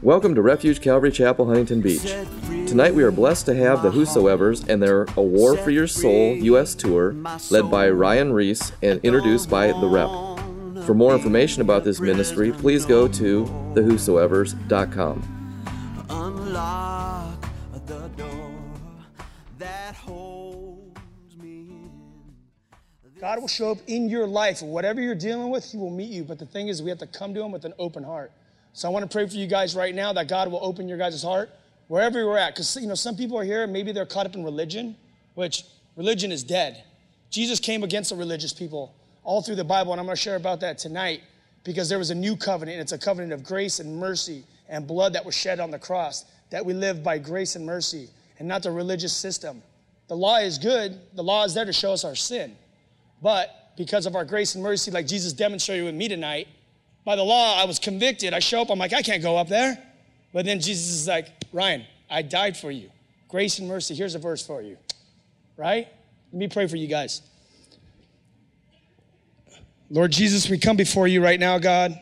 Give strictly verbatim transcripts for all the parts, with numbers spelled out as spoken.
Welcome to Refuge Calvary Chapel, Huntington Beach. Tonight we are blessed to have the Whosoevers and their A War for Your Soul U S tour, led by Ryan Reese and introduced by The Rep. For more information about this ministry, please go to the whosoevers dot com. Unlock the door that holds me in. God will show up in your life. Whatever you're dealing with, he will meet you. But the thing is, we have to come to him with an open heart. So I want to pray for you guys right now that God will open your guys' heart wherever you're at. Because, you know, some people are here and maybe they're caught up in religion, which religion is dead. Jesus came against the religious people all through the Bible, and I'm going to share about that tonight because there was a new covenant, and it's a covenant of grace and mercy and blood that was shed on the cross, that we live by grace and mercy and not the religious system. The law is good. The law is there to show us our sin. But because of our grace and mercy, like Jesus demonstrated with me tonight, by the law, I was convicted. I show up, I'm like, I can't go up there. But then Jesus is like, Ryan, I died for you. Grace and mercy, here's a verse for you, right? Let me pray for you guys. Lord Jesus, we come before you right now, God.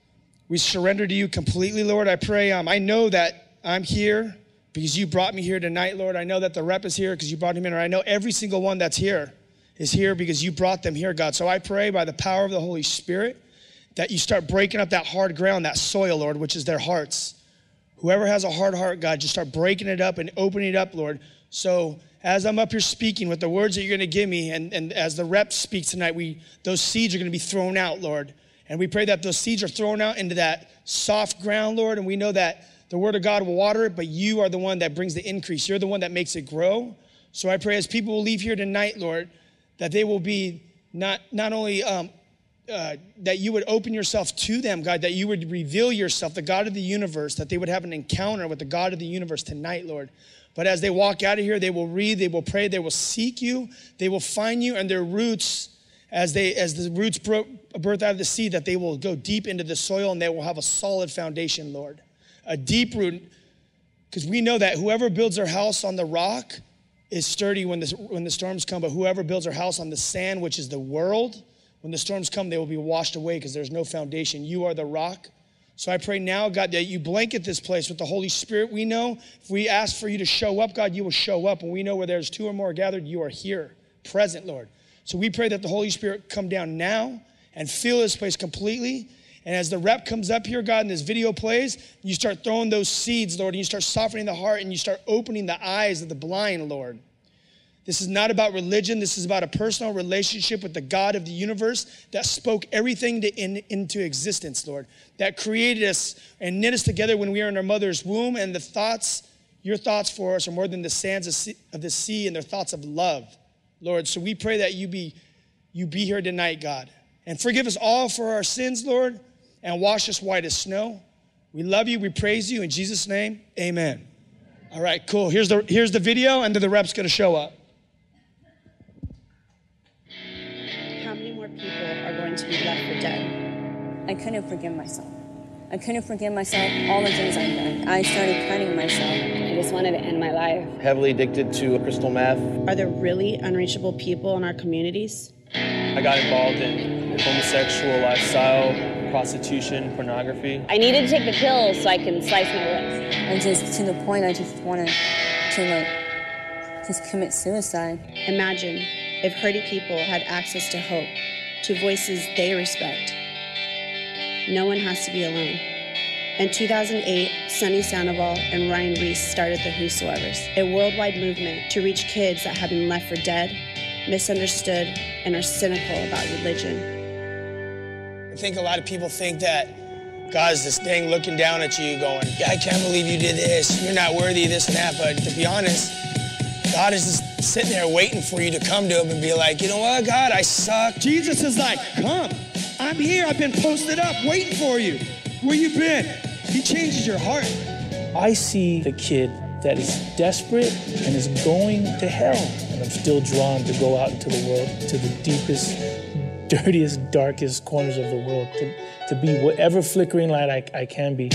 We surrender to you completely, Lord. I pray, um, I know that I'm here because you brought me here tonight, Lord. I know that the rep is here because you brought him in. Or I know every single one that's here is here because you brought them here, God. So I pray by the power of the Holy Spirit that you start breaking up that hard ground, that soil, Lord, which is their hearts. Whoever has a hard heart, God, just start breaking it up and opening it up, Lord. So as I'm up here speaking with the words that you're going to give me, and, and as the rep speaks tonight, we those seeds are going to be thrown out, Lord. And we pray that those seeds are thrown out into that soft ground, Lord, and we know that the word of God will water it, but you are the one that brings the increase. You're the one that makes it grow. So I pray as people will leave here tonight, Lord, that they will be not, not only... Um, Uh, that you would open yourself to them, God, that you would reveal yourself, the God of the universe, that they would have an encounter with the God of the universe tonight, Lord. But as they walk out of here, they will read, they will pray, they will seek you, they will find you, and their roots, as they as the roots bro- birth out of the seed, that they will go deep into the soil and they will have a solid foundation, Lord. A deep root, because we know that whoever builds their house on the rock is sturdy when the, when the storms come, but whoever builds their house on the sand, which is the world, when the storms come, they will be washed away because there's no foundation. You are the rock. So I pray now, God, that you blanket this place with the Holy Spirit. We know if we ask for you to show up, God, you will show up. And we know where there's two or more gathered, you are here, present, Lord. So we pray that the Holy Spirit come down now and fill this place completely. And as the rep comes up here, God, and this video plays, you start throwing those seeds, Lord, and you start softening the heart and you start opening the eyes of the blind, Lord. This is not about religion. This is about a personal relationship with the God of the universe that spoke everything to in, into existence, Lord, that created us and knit us together when we were in our mother's womb. And the thoughts, your thoughts for us are more than the sands of, sea, of the sea and their thoughts of love, Lord. So we pray that you be, you be here tonight, God, and forgive us all for our sins, Lord, and wash us white as snow. We love you. We praise you. In Jesus' name, amen. All right, cool. Here's the, here's the video, and then the rep's going to show up. To be left for dead. I couldn't forgive myself. I couldn't forgive myself all the things I've done. I started cutting myself. I just wanted to end my life. Heavily addicted to crystal meth. Are there really unreachable people in our communities? I got involved in homosexual lifestyle, prostitution, pornography. I needed to take the pills so I can slice my wrist. And just to the point I just wanted to like just commit suicide. Imagine if hurting people had access to hope, to voices they respect. No one has to be alone. In two thousand eight, Sonny Sandoval and Ryan Reese started the Whosoevers, a worldwide movement to reach kids that have been left for dead, misunderstood, and are cynical about religion. I think a lot of people think that God's this thing looking down at you going, I can't believe you did this, you're not worthy of this and that, but to be honest, God is just sitting there waiting for you to come to him and be like, you know what, God, I suck. Jesus is like, come, I'm here. I've been posted up waiting for you. Where you been? He changes your heart. I see the kid that is desperate and is going to hell. And I'm still drawn to go out into the world, to the deepest, dirtiest, darkest corners of the world, to, to be whatever flickering light I, I can be.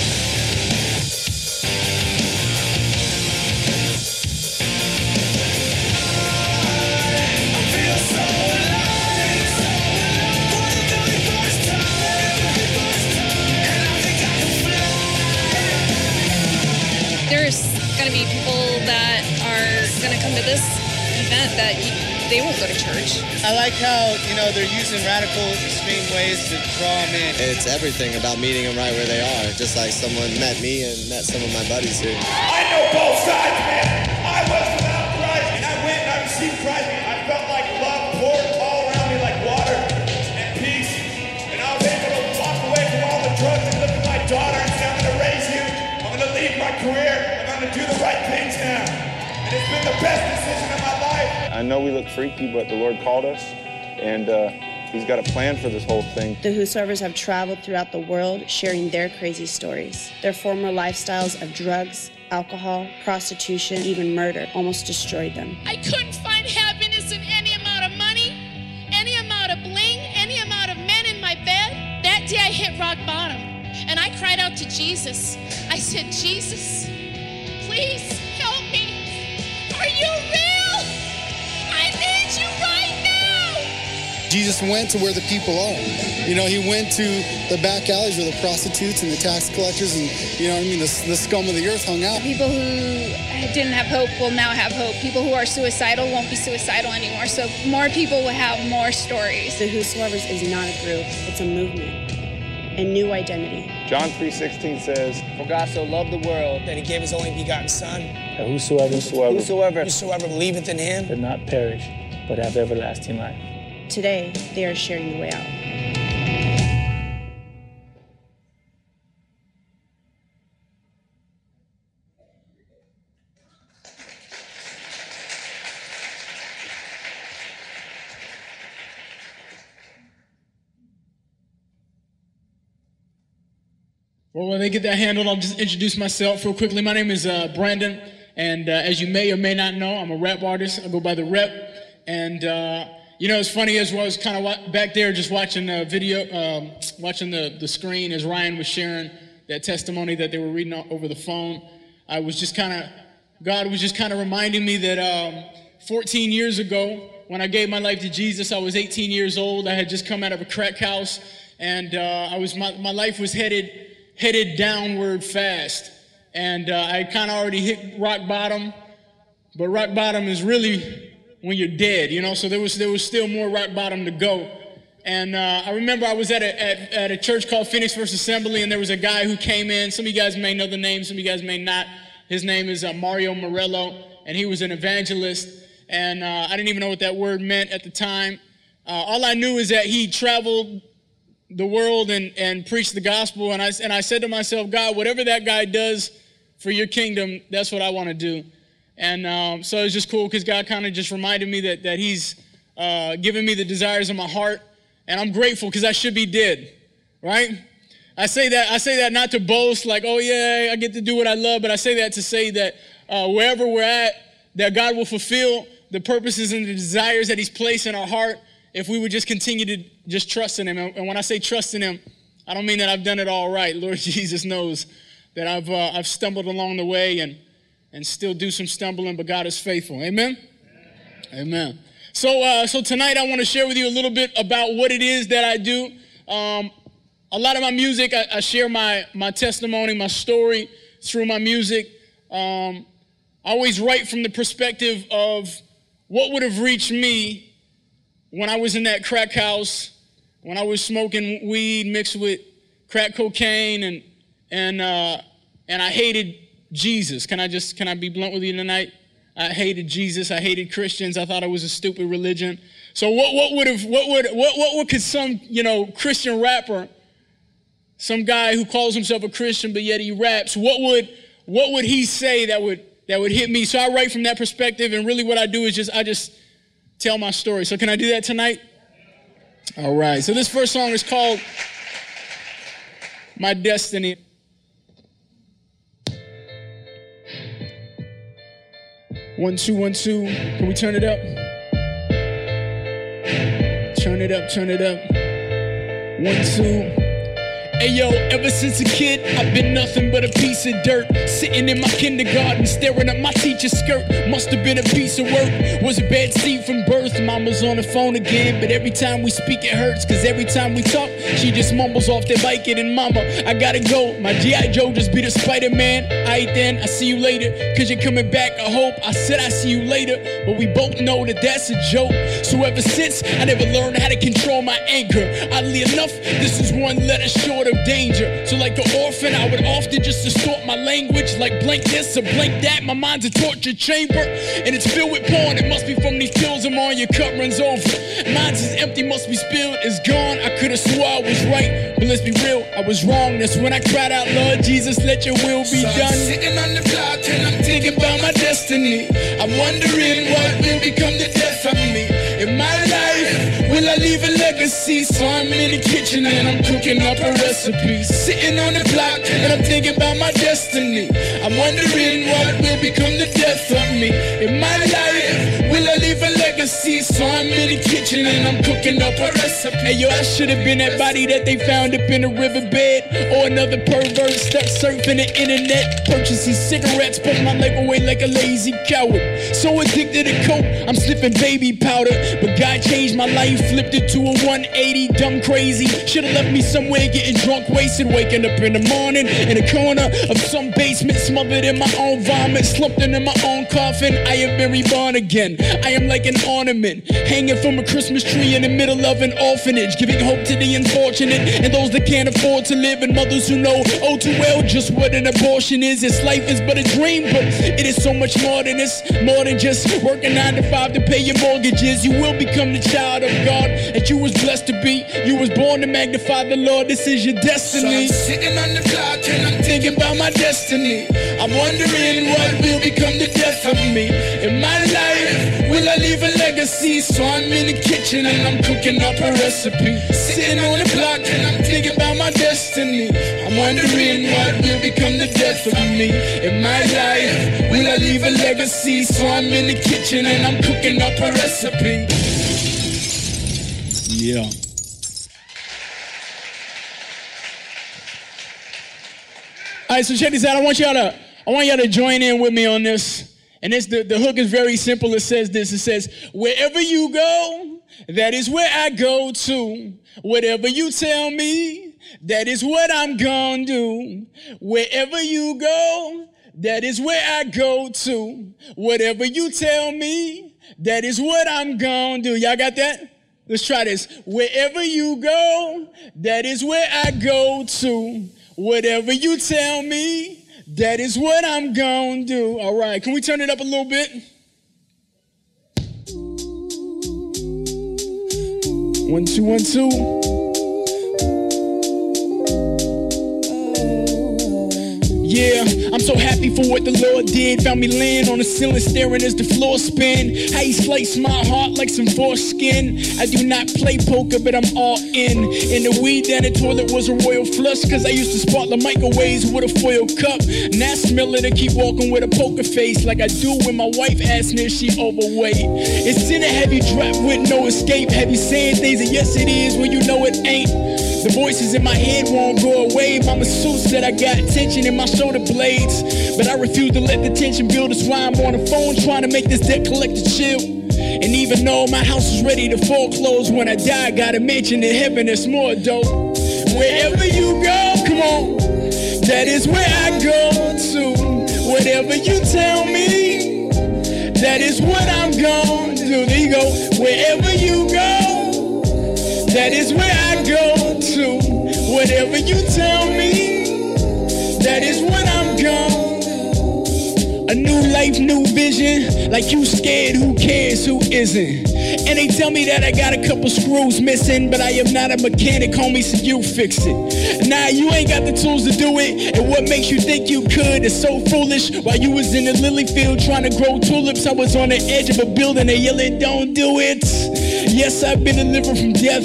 going to be people that are going to come to this event that you, they won't go to church. I like how, you know, they're using radical, extreme ways to draw them in. It's everything about meeting them right where they are, just like someone met me and met some of my buddies here. I know both sides, man. I was without Christ, and I went and I received Christ. I felt like love poured all around me like water and peace. And I was able to walk away from all the drugs and look at my daughter and say, I'm going to raise you. I'm going to leave my career. I'm going to do the right things now. And it's been the best decision of my life. I know we look freaky, but the Lord called us, and uh, He's got a plan for this whole thing. The Whosoevers have traveled throughout the world sharing their crazy stories. Their former lifestyles of drugs, alcohol, prostitution, even murder almost destroyed them. I couldn't find happiness in any amount of money, any amount of bling, any amount of men in my bed. That day I hit rock bottom, and I cried out to Jesus. I said, Jesus, please help me. Are you real? I need you right now. Jesus went to where the people are. You know, he went to the back alleys where the prostitutes and the tax collectors and, you know what I mean, the, the scum of the earth hung out. People who didn't have hope will now have hope. People who are suicidal won't be suicidal anymore. So more people will have more stories. The Whosoevers is not a group, it's a movement. A new identity. John three sixteen says, For God so loved the world that he gave his only begotten Son. That whosoever, Whosoever, whosoever, whosoever believeth in him will not perish, but have everlasting life. Today, they are sharing the way out. Well, when they get that handled, I'll just introduce myself real quickly. My name is uh, Brandon, and uh, as you may or may not know, I'm a rap artist. I go by The Rep, and uh, you know, it's funny as well. I was kind of wa- back there just watching a video, um, watching the, the screen as Ryan was sharing that testimony that they were reading over the phone. I was just kind of, God was just kind of reminding me that um, fourteen years ago, when I gave my life to Jesus, I was eighteen years old. I had just come out of a crack house, and uh, I was my, my life was headed headed downward fast. And uh, I kind of already hit rock bottom, but rock bottom is really when you're dead, you know, so there was there was still more rock bottom to go. And uh, I remember I was at a, at, at a church called Phoenix First Assembly, and there was a guy who came in. Some of you guys may know the name, some of you guys may not. His name is uh, Mario Morello, and he was an evangelist, and uh, I didn't even know what that word meant at the time. Uh, all I knew is that he traveled the world and, and preached the gospel, and I, and I said to myself, God, whatever that guy does for your kingdom, that's what I want to do. And um, so it's just cool because God kind of just reminded me that, that he's uh, given me the desires of my heart, and I'm grateful because I should be dead, right? I say that I say that not to boast, like, oh yeah, I get to do what I love, but I say that to say that uh, wherever we're at, that God will fulfill the purposes and the desires that he's placed in our heart if we would just continue to just trust in him. And when I say trust in him, I don't mean that I've done it all right. Lord Jesus knows that I've uh, I've stumbled along the way and and still do some stumbling, but God is faithful. Amen? Amen. Amen. So uh, so tonight I want to share with you a little bit about what it is that I do. Um, a lot of my music, I, I share my my testimony, my story through my music. Um, I always write from the perspective of what would have reached me when I was in that crack house, when I was smoking weed mixed with crack cocaine, and and uh, and I hated Jesus. Can I just can I be blunt with you tonight? I hated Jesus. I hated Christians. I thought it was a stupid religion. So what what would have what would what what what could some you know Christian rapper, some guy who calls himself a Christian but yet he raps, what would what would he say that would that would hit me? So I write from that perspective, and really what I do is just I just tell my story. So can I do that tonight? All right. So this first song is called My Destiny. One, two, one, two. Can we turn it up? Turn it up, turn it up. One, two. Ayo, ever since a kid, I've been nothing but a piece of dirt. Sitting in my kindergarten, staring at my teacher's skirt. Must have been a piece of work. Was a bad seed from birth. Mama's on the phone again, but every time we speak it hurts. Cause every time we talk, she just mumbles off that like it. And mama, I gotta go. My G I Joe just beat a Spider-Man. Aight then, I see you later. Cause you're coming back, I hope. I said I see you later, but we both know that that's a joke. So ever since, I never learned how to control my anger. Oddly enough, this is one letter short of danger. So like an orphan, I would often just distort my language. Like blank this or blank that. My mind's a torture chamber, and it's filled with porn. It must be from these pills I'm on. Your cup runs over. Mine's is empty, must be spilled. It's gone. I could've swore I was right, but let's be real, I was wrong. That's when I cried out, Lord Jesus, let your will be so done. I'm sitting on the block and I'm thinking about my destiny. I'm wondering what will become the death of me. In my life, will I leave a legacy? So I'm in the kitchen and I'm cooking up a recipe. Sitting on the block and I'm thinking about my destiny. I'm wondering what will become the death of me. In my life, will I leave a legacy? So I'm in the kitchen and I'm cooking up a recipe. Hey yo, I should have been that body that they found up in a riverbed, or another pervert stuck surfing the internet, purchasing cigarettes, put my life away like a lazy coward. So addicted to coke, I'm sniffing baby powder. But God changed my life, flipped it to a one eighty, dumb crazy. Should've left me somewhere getting drunk, wasted, waking up in the morning in a corner of some basement, smothered in my own vomit, slumped in my own coffin. I am very born again. I am like an ornament hanging from a Christmas tree in the middle of an orphanage, giving hope to the unfortunate and those that can't afford to live, and mothers who know oh too well just what an abortion is. This life is but a dream, but it is so much more than this, more than just working nine to five to pay your mortgages. You will become the child of God that you was blessed to be. You was born to magnify the Lord. This is your destiny. So I'm sitting on the block and I'm thinking about my destiny. I'm wondering what will become the death of me. In my life, will I leave a legacy? So I'm in the kitchen and I'm cooking up a recipe. Sitting on the block and I'm thinking about my destiny. I'm wondering what will become the death of me. In my life, will I leave a legacy? So I'm in the kitchen and I'm cooking up a recipe. Yeah. All right, so check this out. I want y'all to, I want y'all to join in with me on this. And this, the, the hook is very simple. It says this. It says, wherever you go, that is where I go to. Whatever you tell me, that is what I'm gonna do. Wherever you go, that is where I go to. Whatever you tell me, that is what I'm gonna do. Y'all got that? Let's try this. Wherever you go, that is where I go to. Whatever you tell me, that is what I'm gonna do. All right, can we turn it up a little bit? One, two, one, two. Yeah, I'm so happy for what the Lord did. Found me laying on the ceiling staring as the floor spin. How he sliced my heart like some foreskin. I do not play poker, but I'm all in. And the weed down the toilet was a royal flush, cause I used to spark the microwaves with a foil cup. Now I smell it and keep walking with a poker face, like I do when my wife asks me if she overweight. It's in a heavy trap with no escape. Heavy saying things and yes it is when you know it ain't. The voices in my head won't go away. My masseuse said I got tension in my shoulder blades, but I refuse to let the tension build. That's why I'm on the phone trying to make this debt collector chill. And even though my house is ready to foreclose when I die, gotta mention in heaven there's more dope. Wherever you go, come on, that is where I go to. Whatever you tell me, that is what I'm gonna do. There you go. Wherever you go, that is where I go to. Whatever you tell me, that is what I'm gonna do. A new life, new vision. Like you scared, who cares, who isn't? And they tell me that I got a couple screws missing, but I am not a mechanic, homie, so you fix it. Nah, you ain't got the tools to do it, and what makes you think you could is so foolish. While you was in the lily field trying to grow tulips, I was on the edge of a building, they yelling, don't do it. Yes, I've been delivered from death,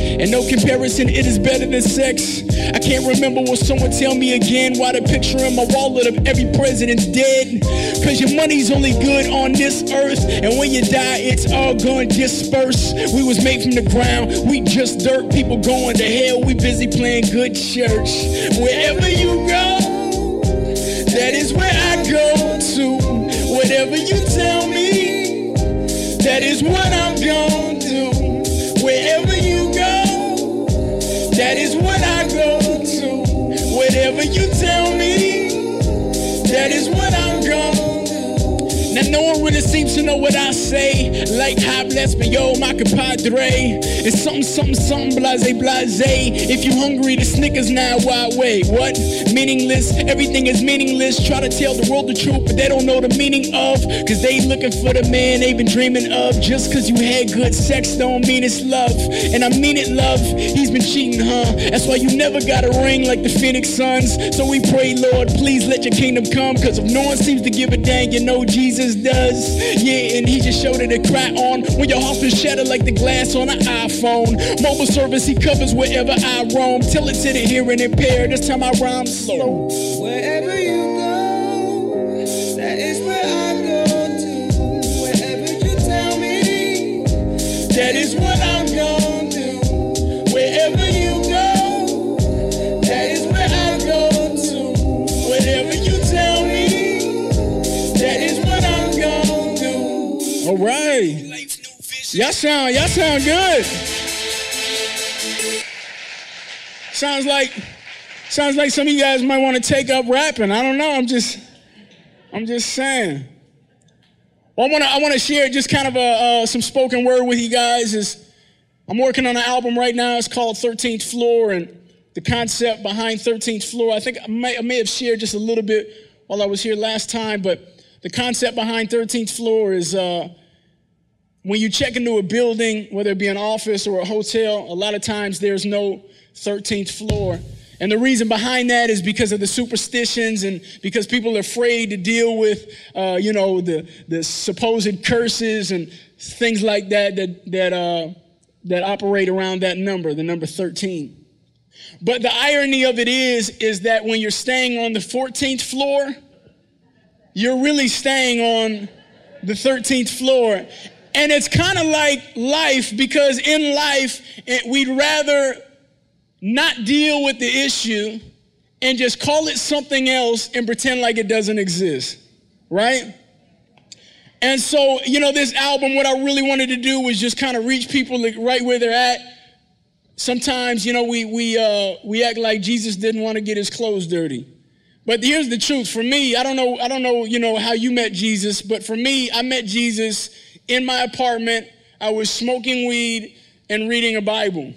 And no comparison, it is better than sex. I can't remember, will someone tell me again why the picture in my wallet of every president's dead? Cause your money's only good on this earth, and when you die, it's all gonna disperse. We was made from the ground, we just dirt. People going to hell, we busy playing good church. Wherever you go, that is where I go to. Whatever you tell me, that is what I'm gonna do. Wherever you go, that is what I go to. Whatever you tell me, that is what I'm gonna do. Now no one really seems to know what I say. Like hi, bless me, yo, my compadre. It's something, something, something, blase, blase. If you hungry, the Snickers now, why wait? What? Meaningless, everything is meaningless. Try to tell the world the truth, but they don't know the meaning of. Cause they looking for the man they've been dreaming of. Just cause you had good sex don't mean it's love. And I mean it, love. He's been cheating, huh? That's why you never got a ring like the Phoenix Suns. So we pray, Lord, please let your kingdom come. Cause if no one seems to give a dang, you know Jesus does. Yeah, and he just showed it to cry on when your heart's been shattered like the glass on an iPhone. Mobile service, he covers wherever I roam. Tell it to the hearing impaired, this time I rhyme slow. Wherever you go, that is where I go to. Wherever you tell me, that is what I'm gonna do. Wherever you go, that is where I go to. Whatever you tell me, that is what I'm gonna do. All right. Y'all sound, y'all sound good. Sounds like, sounds like some of you guys might want to take up rapping. I don't know. I'm just, I'm just saying. Well, I want to, I want to share just kind of a, uh, some spoken word with you guys. Is I'm working on an album right now. It's called thirteenth Floor, and the concept behind thirteenth Floor, I think I may, I may have shared just a little bit while I was here last time, but the concept behind thirteenth Floor is uh, when you check into a building, whether it be an office or a hotel, a lot of times there's no thirteenth floor. And the reason behind that is because of the superstitions and because people are afraid to deal with, uh, you know, the, the supposed curses and things like that that that uh, that operate around that number, the number thirteen. But the irony of it is, is that when you're staying on the fourteenth floor, you're really staying on the thirteenth floor. And it's kind of like life, because in life, it, we'd rather not deal with the issue and just call it something else and pretend like it doesn't exist, right? And so, you know, this album, what I really wanted to do was just kind of reach people like right where they're at. Sometimes, you know, we we uh, we act like Jesus didn't want to get his clothes dirty. But here's the truth. For me, I don't know, I don't know, you know, how you met Jesus, but for me, I met Jesus in my apartment. I was smoking weed and reading a Bible.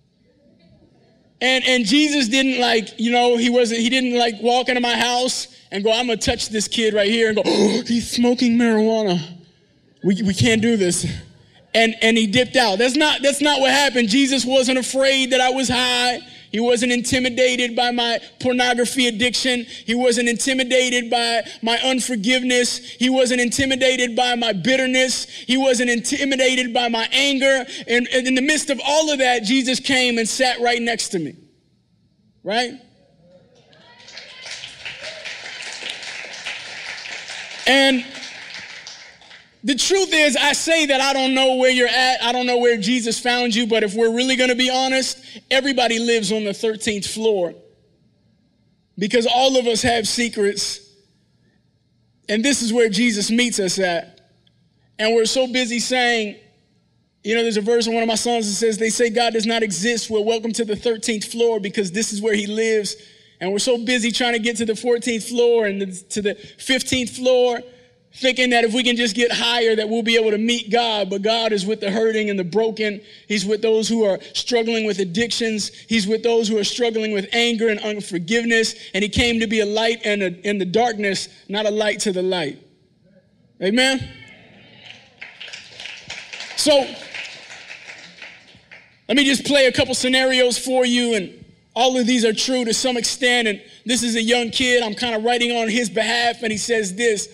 And and Jesus didn't like, you know, he wasn't, he didn't like walk into my house and go, I'm gonna touch this kid right here and go, oh, he's smoking marijuana. We we can't do this. And and he dipped out. That's not that's not what happened. Jesus wasn't afraid that I was high. He wasn't intimidated by my pornography addiction. He wasn't intimidated by my unforgiveness. He wasn't intimidated by my bitterness. He wasn't intimidated by my anger. And, and in the midst of all of that, Jesus came and sat right next to me. Right? And the truth is, I say that I don't know where you're at. I don't know where Jesus found you. But if we're really going to be honest, everybody lives on the thirteenth floor. Because all of us have secrets. And this is where Jesus meets us at. And we're so busy saying, you know, there's a verse in one of my songs that says, they say God does not exist. Well, welcome to the thirteenth floor, because this is where he lives. And we're so busy trying to get to the fourteenth floor and the, to the fifteenth floor, thinking that if we can just get higher that we'll be able to meet God. But God is with the hurting and the broken. He's with those who are struggling with addictions. He's with those who are struggling with anger and unforgiveness. And he came to be a light in, a, in the darkness, not a light to the light. Amen? So let me just play a couple scenarios for you. And all of these are true to some extent. And this is a young kid. I'm kind of writing on his behalf. And he says this: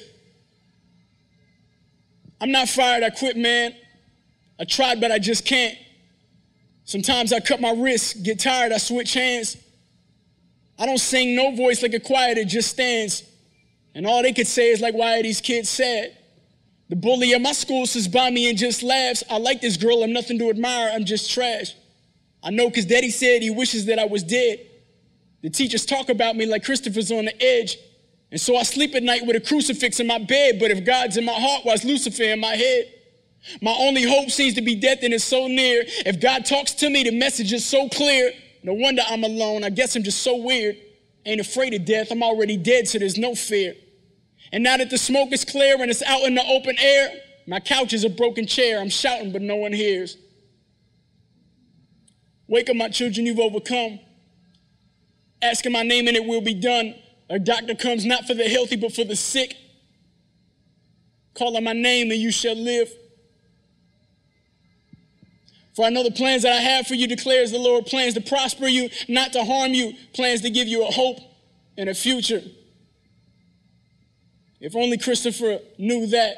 I'm not fired, I quit, man. I tried, but I just can't. Sometimes I cut my wrists, get tired, I switch hands. I don't sing no voice like a choir that just stands. And all they could say is like, why are these kids sad? The bully at my school sits by me and just laughs. I like this girl, I'm nothing to admire, I'm just trash. I know because Daddy said he wishes that I was dead. The teachers talk about me like Christopher's on the edge. And so I sleep at night with a crucifix in my bed, but if God's in my heart, why's Lucifer in my head? My only hope seems to be death and it's so near. If God talks to me, the message is so clear. No wonder I'm alone, I guess I'm just so weird. Ain't afraid of death, I'm already dead, so there's no fear. And now that the smoke is clear and it's out in the open air, my couch is a broken chair, I'm shouting but no one hears. Wake up my children, you've overcome. Asking my name and it will be done. A doctor comes not for the healthy but for the sick. Call on my name and you shall live. For I know the plans that I have for you, declares the Lord, plans to prosper you, not to harm you, plans to give you a hope and a future. If only Christopher knew that.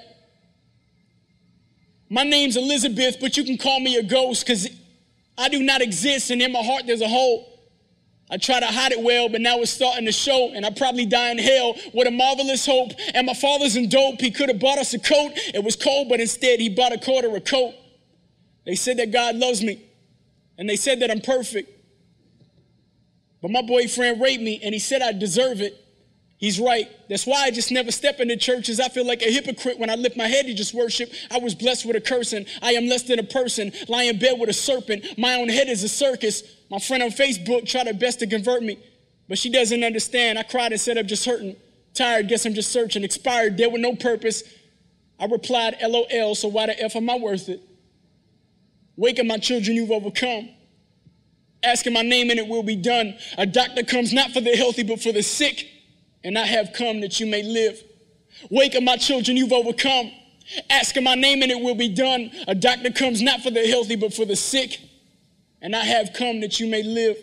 My name's Elizabeth, but you can call me a ghost because I do not exist and in my heart there's a hole. I try to hide it well, but now it's starting to show, and I probably die in hell. What a marvelous hope. And my father's in dope. He could have bought us a coat. It was cold, but instead he bought a quarter a coat. They said that God loves me, and they said that I'm perfect. But my boyfriend raped me, and he said I deserve it. He's right. That's why I just never step into churches. I feel like a hypocrite when I lift my head to just worship. I was blessed with a cursing. I am less than a person. Lie in bed with a serpent. My own head is a circus. My friend on Facebook tried her best to convert me, but she doesn't understand. I cried and said I'm just hurting. Tired, guess I'm just searching. Expired, dead with no purpose. I replied, L O L, so why the F am I worth it? Wake up, my children, you've overcome. Asking my name and it will be done. A doctor comes not for the healthy but for the sick, and I have come that you may live. Wake up, my children, you've overcome. Asking my name and it will be done. A doctor comes not for the healthy but for the sick, and I have come that you may live.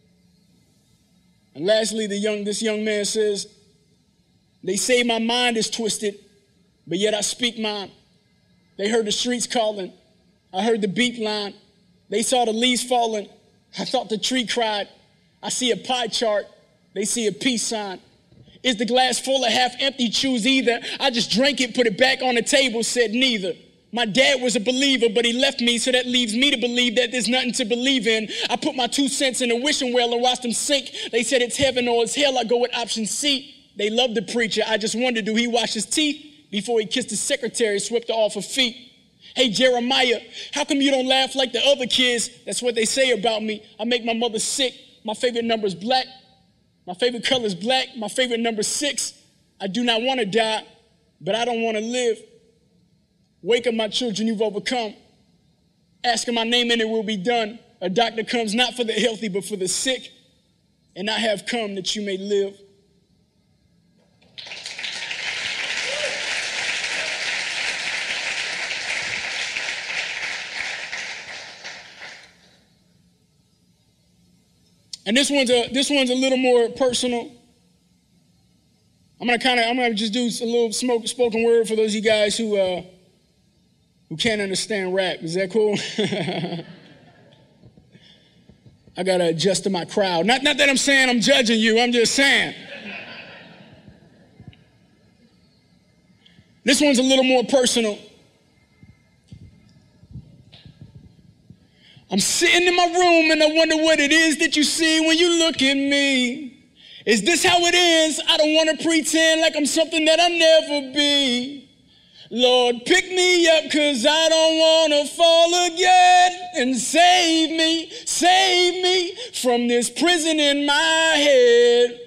And lastly, the young, this young man says, they say my mind is twisted, but yet I speak mine. They heard the streets calling. I heard the beat line. They saw the leaves falling. I thought the tree cried. I see a pie chart. They see a peace sign. Is the glass full or half empty? Choose either. I just drank it, put it back on the table, said neither. My dad was a believer, but he left me, so that leaves me to believe that there's nothing to believe in. I put my two cents in a wishing well and watched them sink. They said it's heaven or it's hell. I go with option C. They love the preacher. I just wonder, do he wash his teeth before he kissed his secretary, swept her off her feet? Hey, Jeremiah, how come you don't laugh like the other kids? That's what they say about me. I make my mother sick. My favorite number is black. My favorite color is black. My favorite number is six. I do not want to die, but I don't want to live. Wake up, my children, you've overcome. Asking my name and it will be done. A doctor comes not for the healthy, but for the sick. And I have come that you may live. And this one's a this one's a little more personal. I'm gonna kind of I'm gonna just do a little smoke, spoken word for those of you guys who uh, who can't understand rap. Is that cool? I gotta adjust to my crowd. Not not that I'm saying I'm judging you. I'm just saying. This one's a little more personal. I'm sitting in my room and I wonder what it is that you see when you look at me. Is this how it is? I don't want to pretend like I'm something that I'll never be. Lord, pick me up because I don't want to fall again. And save me, save me from this prison in my head.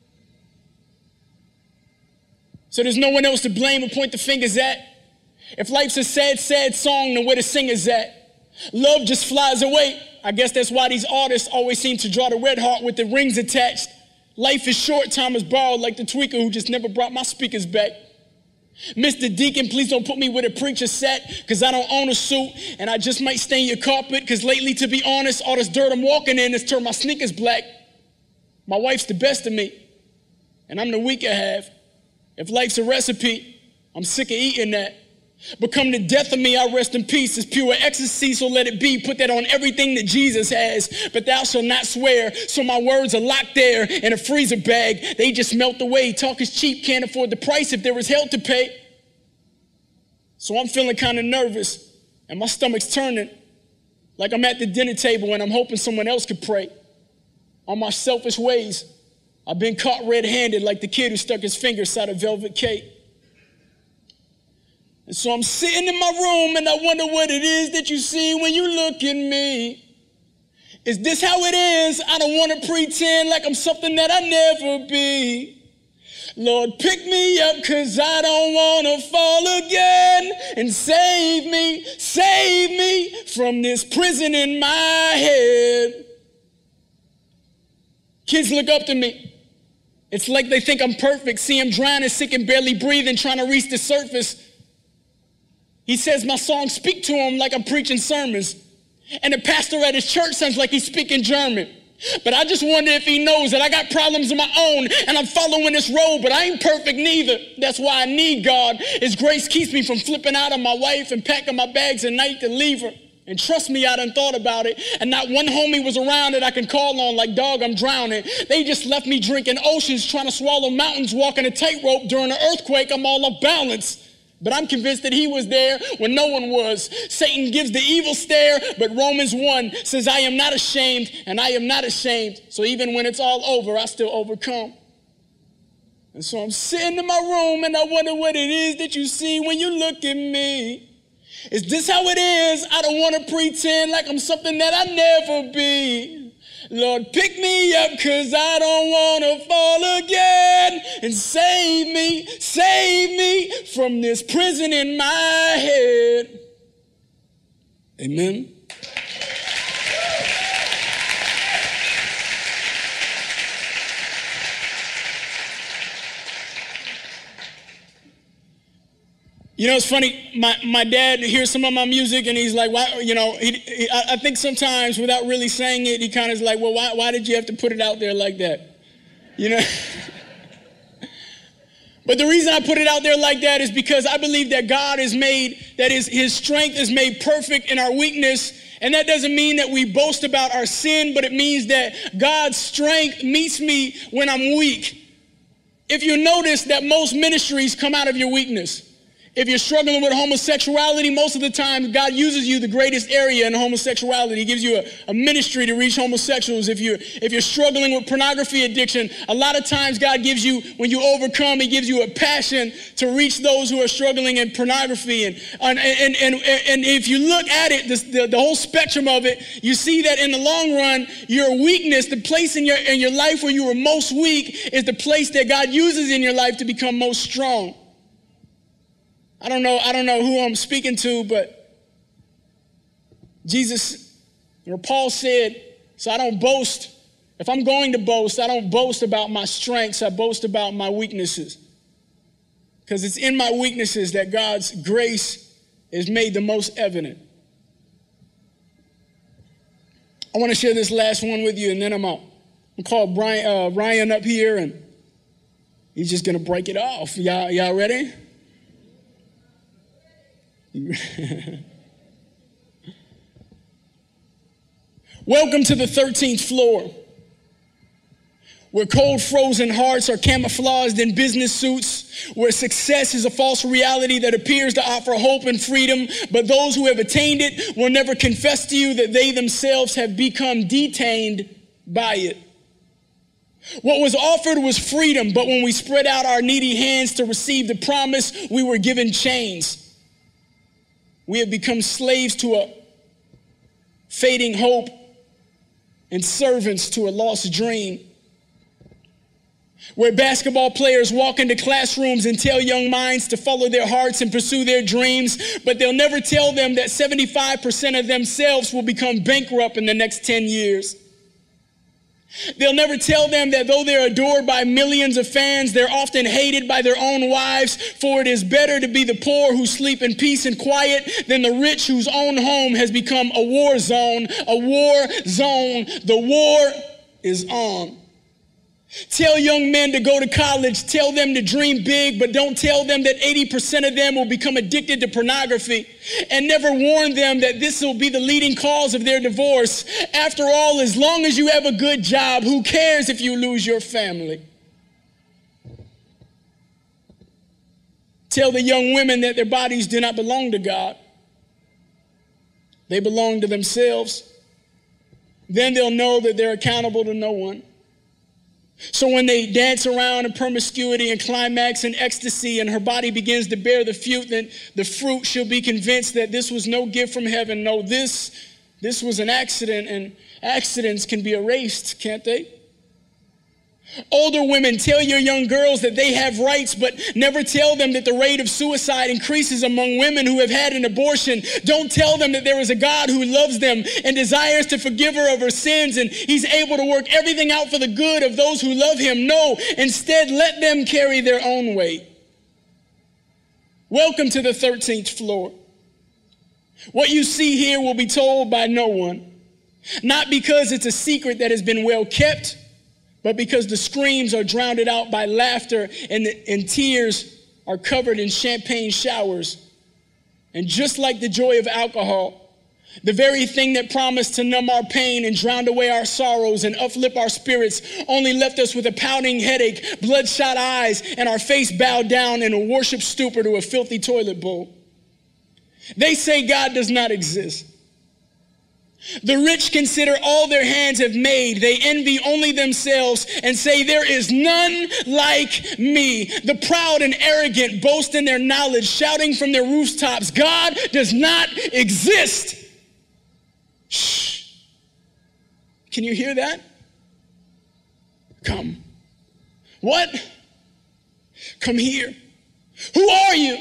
So there's no one else to blame or point the fingers at. If life's a sad, sad song, then where the singer's at? Love just flies away. I guess that's why these artists always seem to draw the red heart with the rings attached. Life is short, time is borrowed, like the tweaker who just never brought my speakers back. Mister Deacon, please don't put me with a preacher set, because I don't own a suit, and I just might stain your carpet, because lately, to be honest, all this dirt I'm walking in has turned my sneakers black. My wife's the best of me, and I'm the weaker half. If life's a recipe, I'm sick of eating that. Become the death of me, I rest in peace. It's pure ecstasy, so let it be. Put that on everything that Jesus has. But thou shalt not swear, so my words are locked there in a freezer bag. They just melt away. Talk is cheap, can't afford the price if there is hell to pay. So I'm feeling kind of nervous, and my stomach's turning like I'm at the dinner table and I'm hoping someone else could pray. On my selfish ways, I've been caught red-handed like the kid who stuck his finger inside a velvet cake. And so I'm sitting in my room and I wonder what it is that you see when you look at me. Is this how it is? I don't want to pretend like I'm something that I never be. Lord, pick me up cause I don't want to fall again. And save me, save me from this prison in my head. Kids look up to me. It's like they think I'm perfect. See, I'm drowning, sick and barely breathing, trying to reach the surface. He says my songs speak to him like I'm preaching sermons. And the pastor at his church sounds like he's speaking German. But I just wonder if he knows that I got problems of my own and I'm following this road, but I ain't perfect neither. That's why I need God. His grace keeps me from flipping out on my wife and packing my bags at night to leave her. And trust me, I done thought about it. And not one homie was around that I can call on like, dog, I'm drowning. They just left me drinking oceans, trying to swallow mountains, walking a tightrope during an earthquake. I'm all off balance. But I'm convinced that he was there when no one was. Satan gives the evil stare, but Romans one says, I am not ashamed, and I am not ashamed. So even when it's all over, I still overcome. And so I'm sitting in my room, and I wonder what it is that you see when you look at me. Is this how it is? I don't want to pretend like I'm something that I never be. Lord, pick me up cause I don't want to fall again. And save me, save me from this prison in my head. Amen. You know, it's funny, my, my dad hears some of my music and he's like, why, you know, he, he, I think sometimes without really saying it, he kind of is like, well, why, why did you have to put it out there like that? You know? But the reason I put it out there like that is because I believe that God is made, that his, his strength is made perfect in our weakness. And that doesn't mean that we boast about our sin, but it means that God's strength meets me when I'm weak. If you notice that most ministries come out of your weakness. If you're struggling with homosexuality, most of the time God uses you the greatest area in homosexuality. He gives you a, a ministry to reach homosexuals. If you're, if you're struggling with pornography addiction, a lot of times God gives you, when you overcome, he gives you a passion to reach those who are struggling in pornography. And, and, and, and, and if you look at it, this, the, the whole spectrum of it, you see that in the long run, your weakness, the place in your, in your life where you were most weak is the place that God uses in your life to become most strong. I don't know, I don't know who I'm speaking to, but Jesus, or Paul said, so I don't boast. If I'm going to boast, I don't boast about my strengths, I boast about my weaknesses. Because it's in my weaknesses that God's grace is made the most evident. I want to share this last one with you, and then I'm out. I'm call Brian, uh, Ryan up here, and he's just going to break it off. Y'all, y'all ready? Welcome to the thirteenth floor, where cold frozen hearts are camouflaged in business suits, where success is a false reality that appears to offer hope and freedom, but those who have attained it will never confess to you that they themselves have become detained by it. What was offered was freedom, but when we spread out our needy hands to receive the promise, we were given chains. We have become slaves to a fading hope and servants to a lost dream. Where basketball players walk into classrooms and tell young minds to follow their hearts and pursue their dreams, but they'll never tell them that seventy-five percent of themselves will become bankrupt in the next ten years. They'll never tell them that though they're adored by millions of fans, they're often hated by their own wives, for it is better to be the poor who sleep in peace and quiet than the rich whose own home has become a war zone, a war zone. The war is on. Tell young men to go to college, tell them to dream big, but don't tell them that eighty percent of them will become addicted to pornography, and never warn them that this will be the leading cause of their divorce. After all, as long as you have a good job, who cares if you lose your family? Tell the young women that their bodies do not belong to God. They belong to themselves. Then they'll know that they're accountable to no one. So when they dance around in promiscuity and climax in ecstasy and her body begins to bear the fruit, then the fruit, she'll be convinced that this was no gift from heaven. No, this, this was an accident, and accidents can be erased, can't they? Older women, tell your young girls that they have rights, but never tell them that the rate of suicide increases among women who have had an abortion. Don't tell them that there is a God who loves them and desires to forgive her of her sins, and he's able to work everything out for the good of those who love him. No, instead, let them carry their own weight. Welcome to the thirteenth floor. What you see here will be told by no one, not because it's a secret that has been well kept, but because the screams are drowned out by laughter and, the, and tears are covered in champagne showers. And just like the joy of alcohol, the very thing that promised to numb our pain and drown away our sorrows and uplift our spirits only left us with a pounding headache, bloodshot eyes, and our face bowed down in a worship stupor to a filthy toilet bowl. They say God does not exist. The rich consider all their hands have made. They envy only themselves and say, there is none like me. The proud and arrogant boast in their knowledge, shouting from their rooftops, God does not exist. Shh. Can you hear that? Come. What? Come here. Who are you?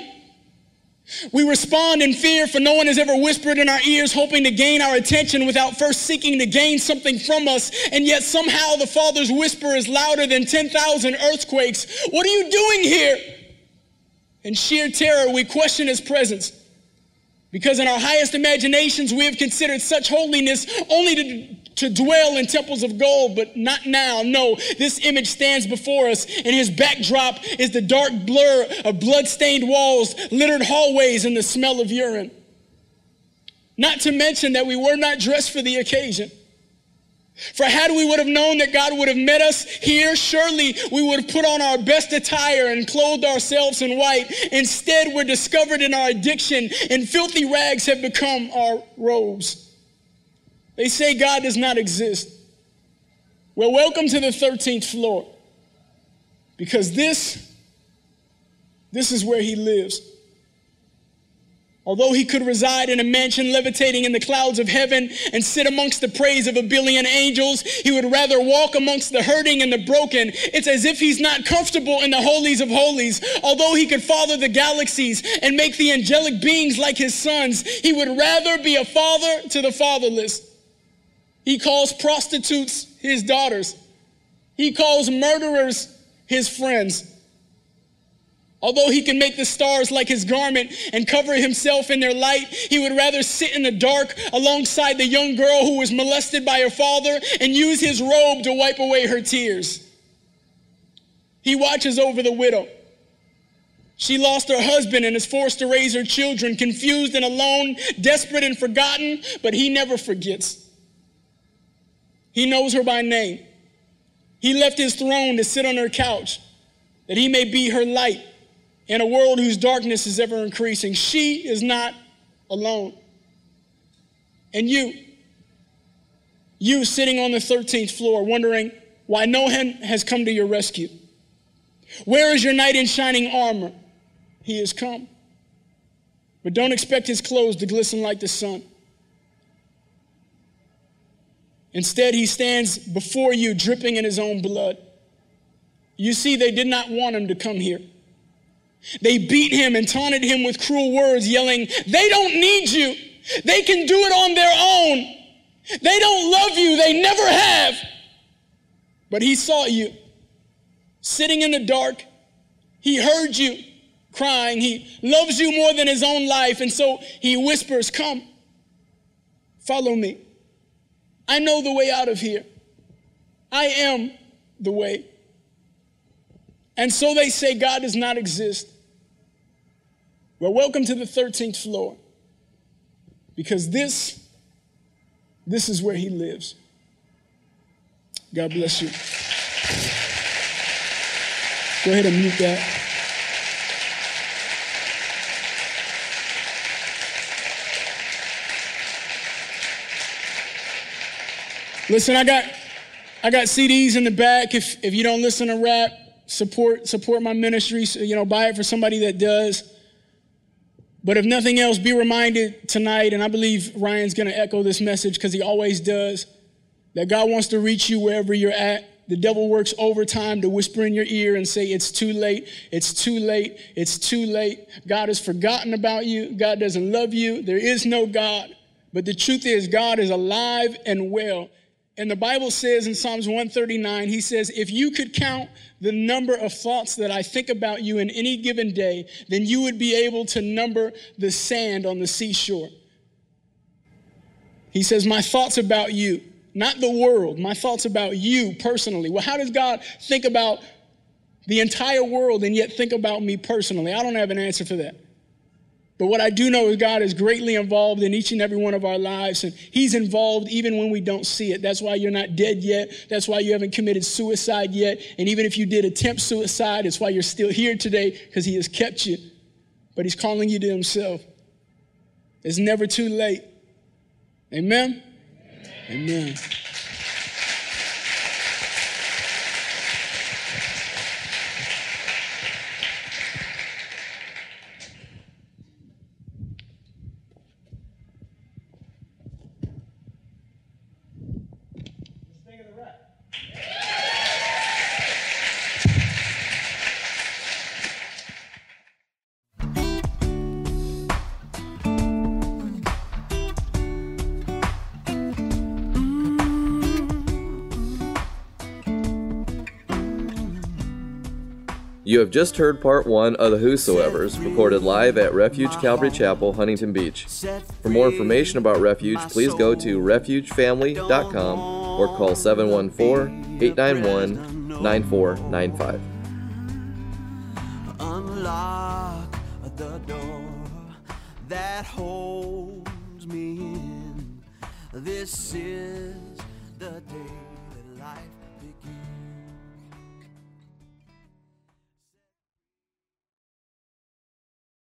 We respond in fear, for no one has ever whispered in our ears, hoping to gain our attention without first seeking to gain something from us. And yet somehow the Father's whisper is louder than ten thousand earthquakes. What are you doing here? In sheer terror, we question his presence, because in our highest imaginations, we have considered such holiness only to to dwell in temples of gold, but not now. No, this image stands before us, and his backdrop is the dark blur of blood-stained walls, littered hallways, and the smell of urine. Not to mention that we were not dressed for the occasion. For had we would have known that God would have met us here, surely we would have put on our best attire and clothed ourselves in white. Instead, we're discovered in our addiction, and filthy rags have become our robes. They say God does not exist. Well, welcome to the thirteenth floor, because this, this is where he lives. Although he could reside in a mansion levitating in the clouds of heaven and sit amongst the praise of a billion angels, he would rather walk amongst the hurting and the broken. It's as if he's not comfortable in the holies of holies. Although he could father the galaxies and make the angelic beings like his sons, he would rather be a father to the fatherless. He calls prostitutes his daughters. He calls murderers his friends. Although he can make the stars like his garment and cover himself in their light, he would rather sit in the dark alongside the young girl who was molested by her father and use his robe to wipe away her tears. He watches over the widow. She lost her husband and is forced to raise her children, confused and alone, desperate and forgotten, but he never forgets. He knows her by name. He left his throne to sit on her couch, that he may be her light in a world whose darkness is ever increasing. She is not alone. And you, you sitting on the thirteenth floor, wondering why no one has come to your rescue. Where is your knight in shining armor? He has come. But don't expect his clothes to glisten like the sun. Instead, he stands before you, dripping in his own blood. You see, they did not want him to come here. They beat him and taunted him with cruel words, yelling, they don't need you. They can do it on their own. They don't love you. They never have. But he saw you, sitting in the dark. He heard you crying. He loves you more than his own life. And so he whispers, come, follow me. I know the way out of here. I am the way. And so they say God does not exist. Well, welcome to the thirteenth floor, because this, this is where he lives. God bless you. Go ahead and mute that. Listen, I got I got C Ds in the back. If if you don't listen to rap, support support my ministry. So, you know, buy it for somebody that does. But if nothing else, be reminded tonight, and I believe Ryan's going to echo this message because he always does, that God wants to reach you wherever you're at. The devil works overtime to whisper in your ear and say, it's too late, it's too late, it's too late. God has forgotten about you. God doesn't love you. There is no God. But the truth is, God is alive and well. And the Bible says in Psalms one thirty-nine, he says, if you could count the number of thoughts that I think about you in any given day, then you would be able to number the sand on the seashore. He says, my thoughts about you, not the world, my thoughts about you personally. Well, how does God think about the entire world and yet think about me personally? I don't have an answer for that. But what I do know is God is greatly involved in each and every one of our lives, and he's involved even when we don't see it. That's why you're not dead yet. That's why you haven't committed suicide yet. And even if you did attempt suicide, it's why you're still here today, because he has kept you. But he's calling you to himself. It's never too late. Amen? Amen. Amen. You have just heard part one of the Whosoevers, recorded live at Refuge Calvary Chapel, Huntington Beach. For more information about Refuge, please go to refuge family dot com or call seven one four, eight nine one, nine four nine five. Unlock the door that holds me in. This is